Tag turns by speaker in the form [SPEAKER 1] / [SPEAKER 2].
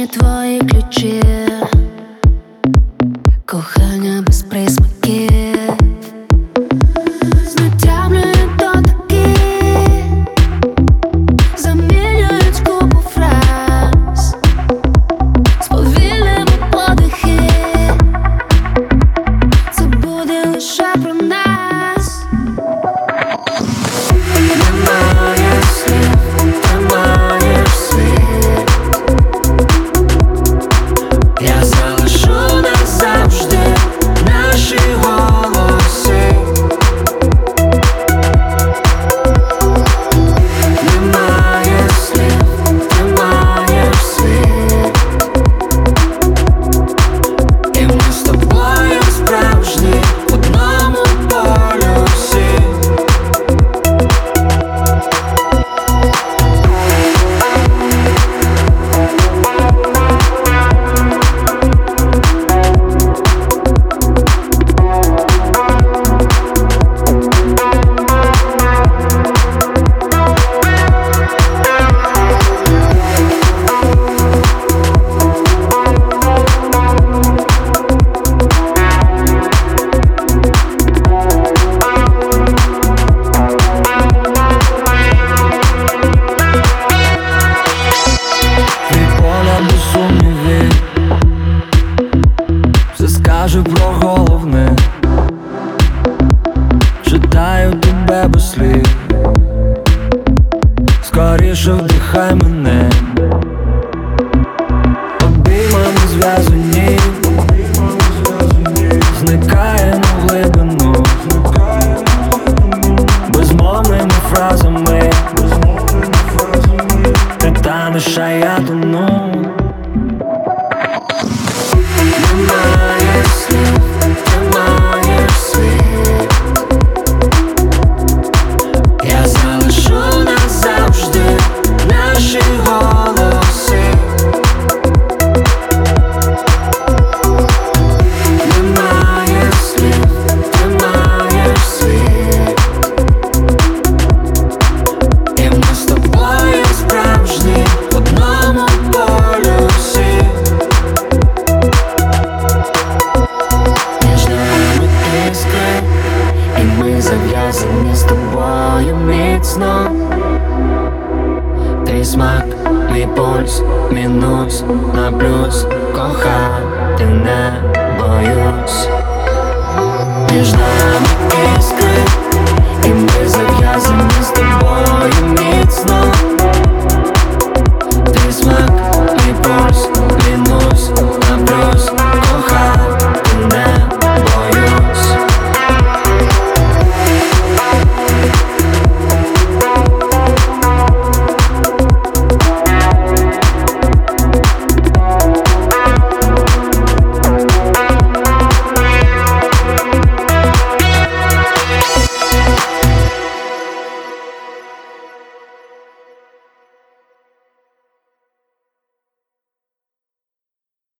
[SPEAKER 1] твої ключі, кохання без присмаків, знатямлюють дотики, замінюють купу фраз, сповільнимо подихи. Це буде лише про нас. Немає слів, немає слів. Я залишу назавжди наші голоси. Немає слів, немає слів. І ми з тобою справжні в одному полюсі. Все скажу про головне, читаю тебе без слів. Скоріше вдихай мене, обіймами зв'язані, зникаємо в глибину безмовними фразами. Ти танеш, а я тону. Немає слів, немає слів. Я залишу назавжди наші голоси. Немає слів, немає слів. І ми з тобою справжні в одному полюсі. І ми зав'язані з тобою міцно. Твій смак, мій пульс, мінус на плюс. Кохати не боюсь. Між нами іскри, і ми зав'язані з тобою.